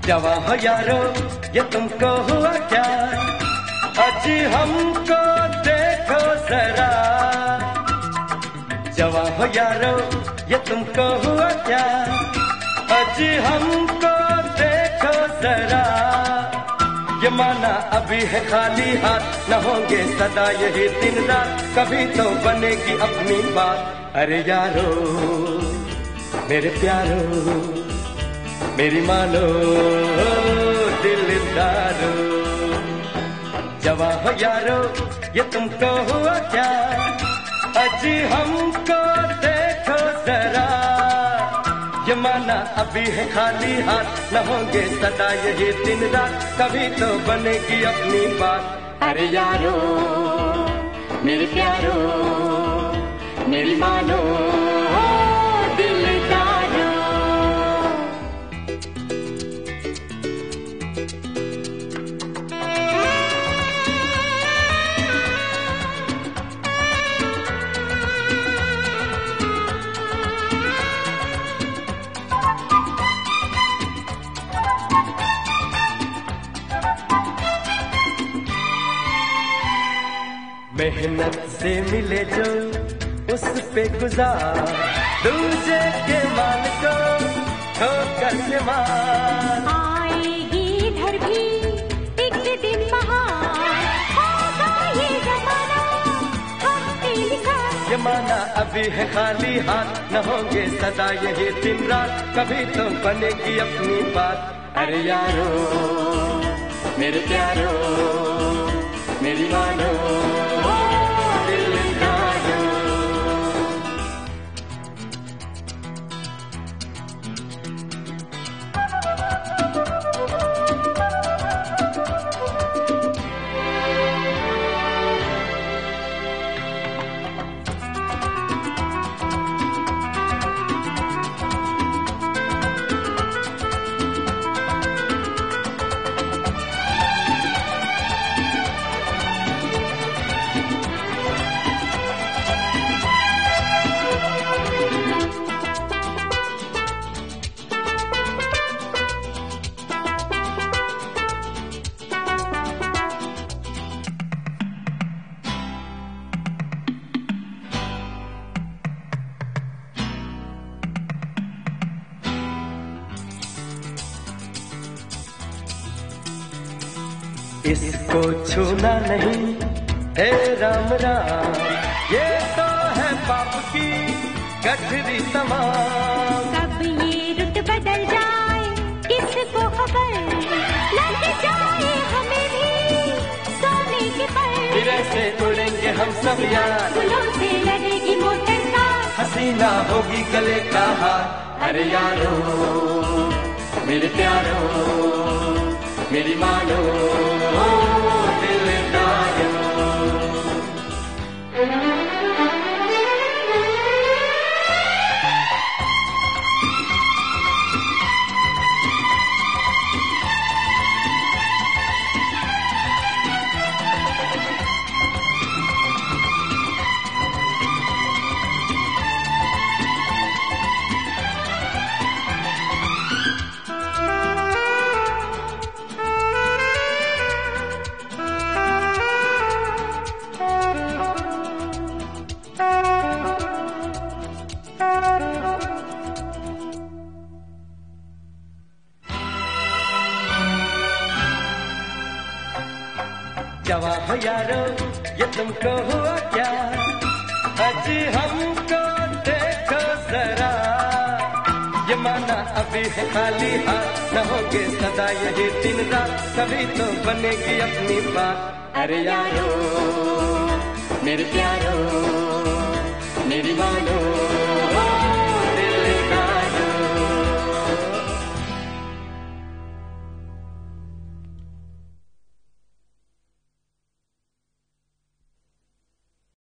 जवां हो यारो ये तुमको हुआ क्या, अजी हमको देखो जरा। जवां हो यारो ये तुमको हुआ क्या, अजी हमको देखो जरा। ये माना अभी है खाली हाथ, न होंगे सदा यही दिन रात, कभी तो बनेगी अपनी बात। अरे यारो मेरे प्यारो मेरी मानो दिलदारो। जवां हो यारो ये तुमको हुआ क्या, अजी हमको देखो जरा। ये माना अभी है खाली हाथ, न होंगे सदा यही दिन रात, कभी तो बनेगी अपनी बात। अरे यारो मेरे प्यारो मेरी मानो दिलदारो। मेहनत से मिले जो उस पे गुजार, दूजे के माल को ठोकर से मार। आएगी इधर भी एक दिन बहार, होगा ये जमाना हम पे लिखा। ये माना अभी है खाली हाथ, न होंगे सदा यही दिन रात, कभी तो बनेगी अपनी बात। अरे यारो मेरे प्यारो मेरी मानो दिलदारो। इसको छूना नहीं हे राम राम, ये तो है पाप की गठरी तमाम। कब ये रुत बदल जाए किसको खबर, लग जाए हमें भी सोने के पर। फिर ऐसे उड़ेंगे हम सब यार, गुलों से लड़ेगी मोटर का, हसीना होगी गले का हार। अरे यारो मेरे प्यारो मेरी मानो दिलदारो। जवां हो यारो ये तुमको हुआ क्या, अजी हमको देखो जरा। ये माना अभी है खाली हाथ, न होंगे सदा यही दिन रात, कभी तो बनेगी अपनी बात। अरे यारो मेरे प्यारो मेरी